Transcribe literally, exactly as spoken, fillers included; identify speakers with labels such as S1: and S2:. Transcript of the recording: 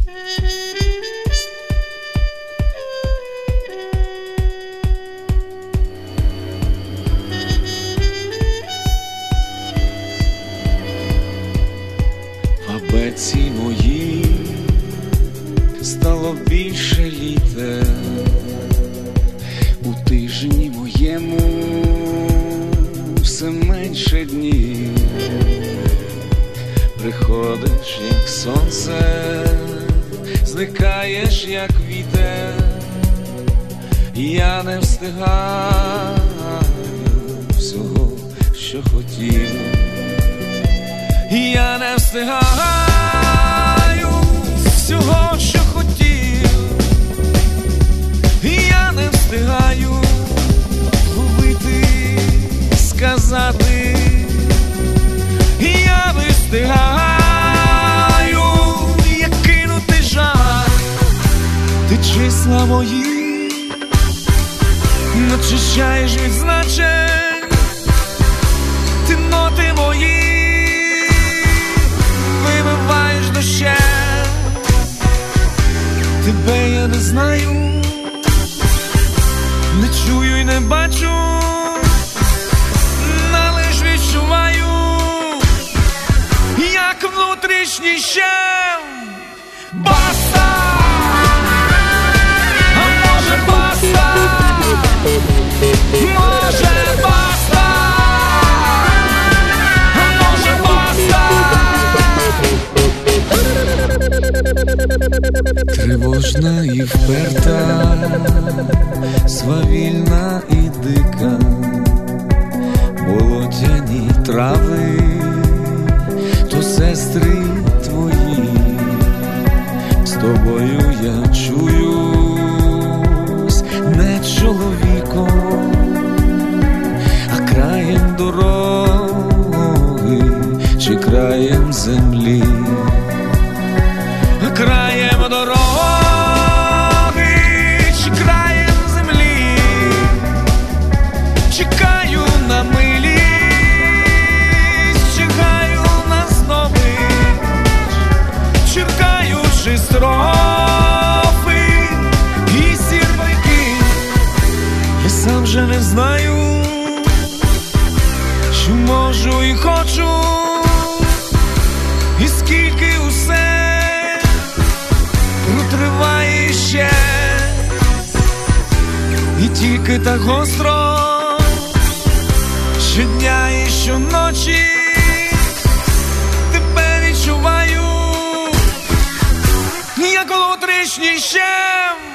S1: Абетці мої стало більше літер, у тижні моєму все менше днів. Приходиш, як сонце, зникаєш, як вітер. Я не встигаю всього, що хотів. Я не встигаю всього, що хотів. Я не встигаю вловити, сказати. Я не встигаю, як кинути жар. Ти числа мої начищаєш від значень. Ти ноти мої вимиваєш дощем. Тебе я не знаю, не чую й не бачу, но лиш відчуваю, як внутрішній щем. Баста! А може баста? Може баста? А може баста? Тривожна і вперта, свавільна і дика, болотяні трави, то сестри твої. З тобою я чуюсь не чоловіком, а краєм дороги чи краєм землі. Краєм дороги чи краєм землі. Чекаю на милість, чекаю на здобич, черкаючи строфи і сірники. Я сам же не знаю, що можу і хочу, і скільки усе триває ще. І тільки так гостро щодня і щоночі тебе відчуваю, як внутрішній щем.